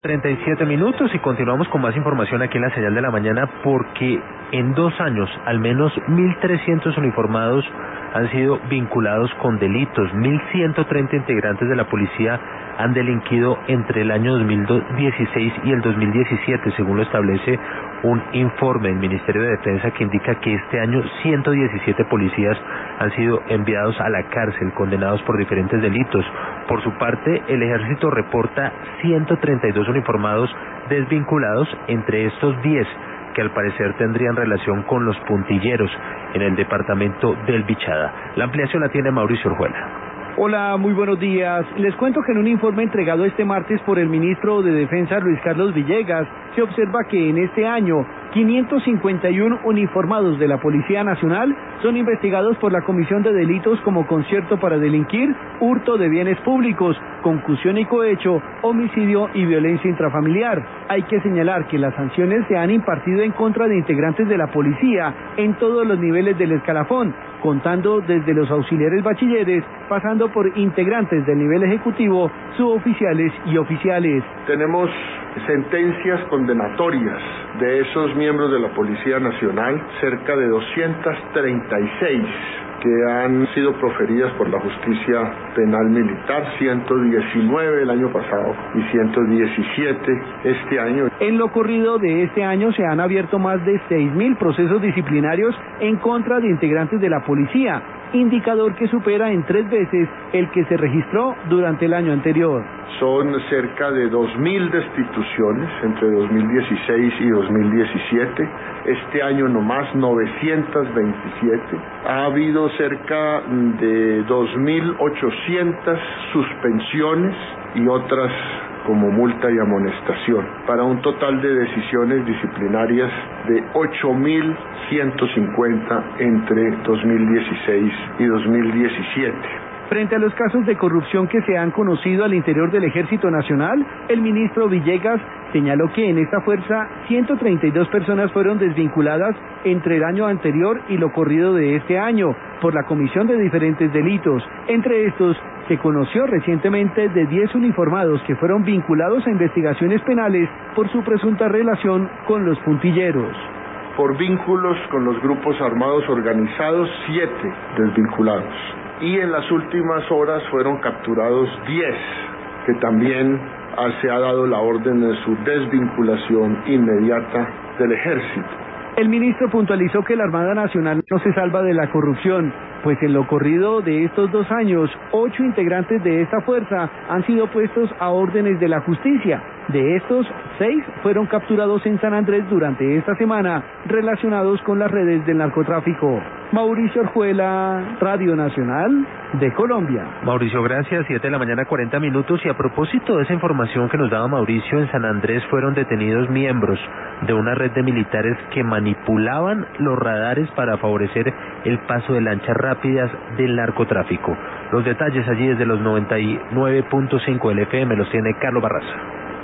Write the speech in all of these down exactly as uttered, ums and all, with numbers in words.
treinta y siete minutos y continuamos con más información aquí en la señal de la mañana, porque en dos años al menos mil trescientos uniformados han sido vinculados con delitos. mil ciento treinta integrantes de la policía han delinquido entre el año dos mil dieciséis y el dos mil diecisiete, según lo establece un informe del Ministerio de Defensa que indica que este año ciento diecisiete policías han sido enviados a la cárcel, condenados por diferentes delitos. Por su parte, el Ejército reporta ciento treinta y dos uniformados desvinculados, entre estos diez que al parecer tendrían relación con los puntilleros en el departamento del Bichada. La ampliación la tiene Mauricio Orjuela. Hola, muy buenos días. Les cuento que en un informe entregado este martes por el ministro de Defensa, Luis Carlos Villegas, se observa que en este año quinientos cincuenta y uno uniformados de la Policía Nacional son investigados por la Comisión de Delitos como concierto para delinquir, hurto de bienes públicos, concusión y cohecho, homicidio y violencia intrafamiliar. Hay que señalar que las sanciones se han impartido en contra de integrantes de la policía en todos los niveles del escalafón, contando desde los auxiliares bachilleres, pasando por integrantes del nivel ejecutivo, suboficiales y oficiales. Tenemos sentencias condenatorias de esos miembros de la Policía Nacional, cerca de doscientas treinta y seis que han sido proferidas por la justicia penal militar, ciento diecinueve el año pasado y ciento diecisiete este año. En lo corrido de este año se han abierto más de seis mil procesos disciplinarios en contra de integrantes de la policía, indicador que supera en tres veces el que se registró durante el año anterior. Son cerca de dos mil destituciones entre dos mil dieciséis y dos mil diecisiete. Este año nomás novecientos veintisiete. Ha habido cerca de dos mil ochocientas suspensiones y otras como multa y amonestación, para un total de decisiones disciplinarias de ocho mil ciento cincuenta entre dos mil dieciséis y dos mil diecisiete. Frente a los casos de corrupción que se han conocido al interior del Ejército Nacional, el ministro Villegas señaló que en esta fuerza ciento treinta y dos personas fueron desvinculadas entre el año anterior y lo corrido de este año por la comisión de diferentes delitos. Entre estos, se conoció recientemente de diez uniformados que fueron vinculados a investigaciones penales por su presunta relación con los puntilleros. Por vínculos con los grupos armados organizados, siete desvinculados. Y en las últimas horas fueron capturados diez, que también se ha dado la orden de su desvinculación inmediata del ejército. El ministro puntualizó que la Armada Nacional no se salva de la corrupción, pues en lo corrido de estos dos años, ocho integrantes de esta fuerza han sido puestos a órdenes de la justicia. De estos, seis fueron capturados en San Andrés durante esta semana, relacionados con las redes del narcotráfico. Mauricio Orjuela, Radio Nacional de Colombia. Mauricio, gracias. Siete de la mañana, cuarenta minutos. Y a propósito de esa información que nos daba Mauricio, en San Andrés fueron detenidos miembros de una red de militares que manipulaban los radares para favorecer el paso de lanchas rápidas del narcotráfico. Los detalles allí desde los noventa y nueve punto cinco del F M los tiene Carlos Barraza.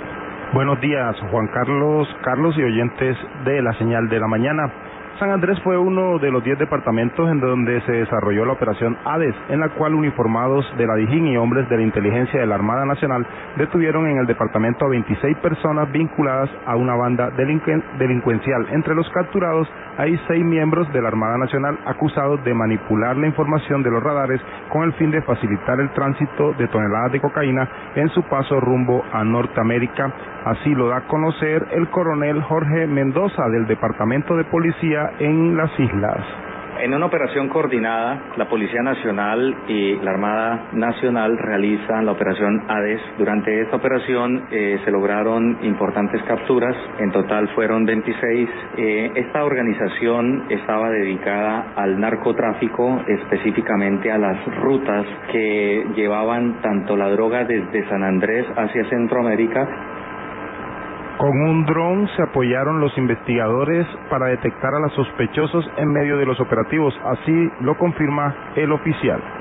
Buenos días, Juan Carlos, Carlos y oyentes de la señal de la mañana. San Andrés fue uno de los diez departamentos en donde se desarrolló la operación Hades, en la cual uniformados de la Dijín y hombres de la inteligencia de la Armada Nacional detuvieron en el departamento a veintiséis personas vinculadas a una banda delinquen- delincuencial. Entre los capturados hay seis miembros de la Armada Nacional acusados de manipular la información de los radares con el fin de facilitar el tránsito de toneladas de cocaína en su paso rumbo a Norteamérica. Así lo da a conocer el coronel Jorge Mendoza del Departamento de Policía en las islas. En una operación coordinada, la Policía Nacional y la Armada Nacional realizan la operación Hades. Durante esta operación eh, se lograron importantes capturas, en total fueron veintiséis. Eh, esta organización estaba dedicada al narcotráfico, específicamente a las rutas que llevaban tanto la droga desde San Andrés hacia Centroamérica. Con un dron se apoyaron los investigadores para detectar a los sospechosos en medio de los operativos, así lo confirma el oficial.